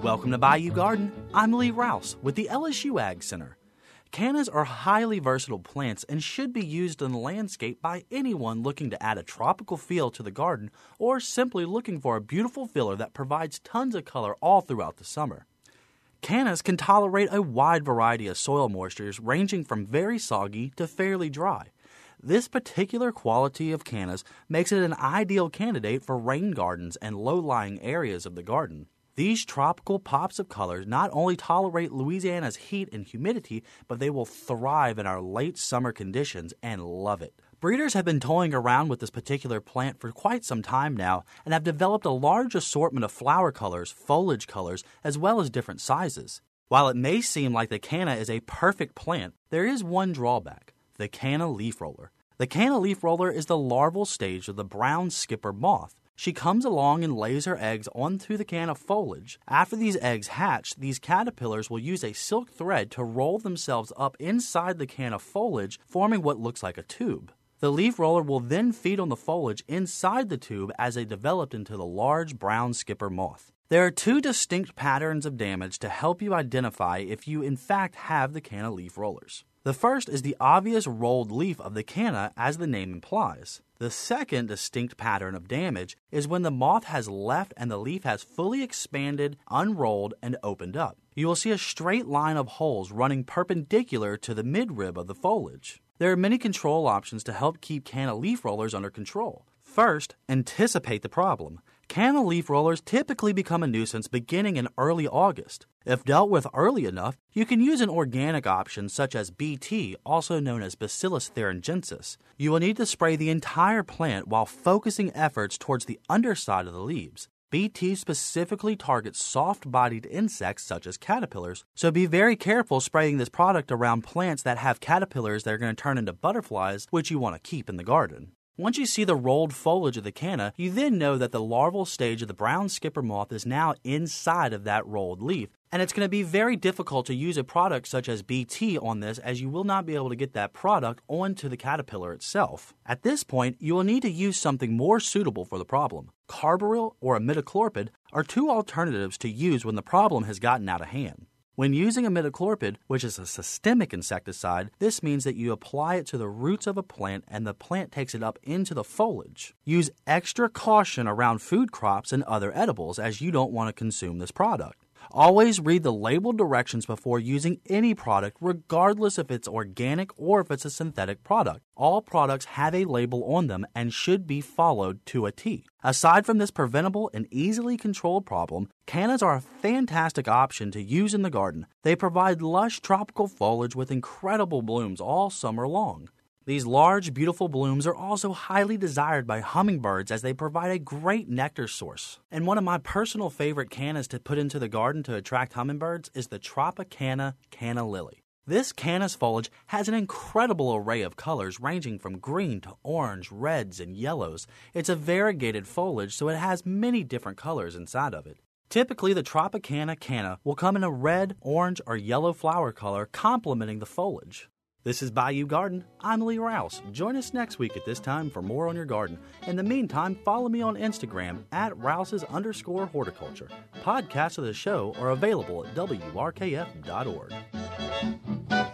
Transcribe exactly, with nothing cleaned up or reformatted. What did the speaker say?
Welcome to Bayou Garden. I'm Lee Rouse with the L S U Ag Center. Cannas are highly versatile plants and should be used in the landscape by anyone looking to add a tropical feel to the garden or simply looking for a beautiful filler that provides tons of color all throughout the summer. Cannas can tolerate a wide variety of soil moistures ranging from very soggy to fairly dry. This particular quality of cannas makes it an ideal candidate for rain gardens and low-lying areas of the garden. These tropical pops of color not only tolerate Louisiana's heat and humidity, but they will thrive in our late summer conditions and love it. Breeders have been toying around with this particular plant for quite some time now and have developed a large assortment of flower colors, foliage colors, as well as different sizes. While it may seem like the canna is a perfect plant, there is one drawback: the canna leaf roller. The canna leaf roller is the larval stage of the brown skipper moth. She comes along and lays her eggs onto the canna foliage. After these eggs hatch, these caterpillars will use a silk thread to roll themselves up inside the canna foliage, forming what looks like a tube. The leaf roller will then feed on the foliage inside the tube as they develop into the large brown skipper moth. There are two distinct patterns of damage to help you identify if you in fact have the canna leaf rollers. The first is the obvious rolled leaf of the canna, as the name implies. The second distinct pattern of damage is when the moth has left and the leaf has fully expanded, unrolled, and opened up. You will see a straight line of holes running perpendicular to the midrib of the foliage. There are many control options to help keep canna leaf rollers under control. First, anticipate the problem. Canna leaf rollers typically become a nuisance beginning in early August. If dealt with early enough, you can use an organic option such as B T, also known as Bacillus thuringiensis. You will need to spray the entire plant while focusing efforts towards the underside of the leaves. B T specifically targets soft-bodied insects such as caterpillars, so be very careful spraying this product around plants that have caterpillars that are going to turn into butterflies, which you want to keep in the garden. Once you see the rolled foliage of the canna, you then know that the larval stage of the brown skipper moth is now inside of that rolled leaf, and it's going to be very difficult to use a product such as B T on this, as you will not be able to get that product onto the caterpillar itself. At this point, you will need to use something more suitable for the problem. Carbaryl or imidacloprid are two alternatives to use when the problem has gotten out of hand. When using imidacloprid, which is a systemic insecticide, this means that you apply it to the roots of a plant and the plant takes it up into the foliage. Use extra caution around food crops and other edibles, as you don't want to consume this product. Always read the label directions before using any product, regardless if it's organic or if it's a synthetic product. All products have a label on them and should be followed to a T. Aside from this preventable and easily controlled problem, cannas are a fantastic option to use in the garden. They provide lush tropical foliage with incredible blooms all summer long. These large, beautiful blooms are also highly desired by hummingbirds as they provide a great nectar source. And one of my personal favorite cannas to put into the garden to attract hummingbirds is the Tropicana canna lily. This canna's foliage has an incredible array of colors ranging from green to orange, reds, and yellows. It's a variegated foliage, so it has many different colors inside of it. Typically, the Tropicana canna will come in a red, orange, or yellow flower color complementing the foliage. This is Bayou Garden. I'm Lee Rouse. Join us next week at this time for more on your garden. In the meantime, follow me on Instagram at Rouse's underscore horticulture. Podcasts of the show are available at W R K F dot org.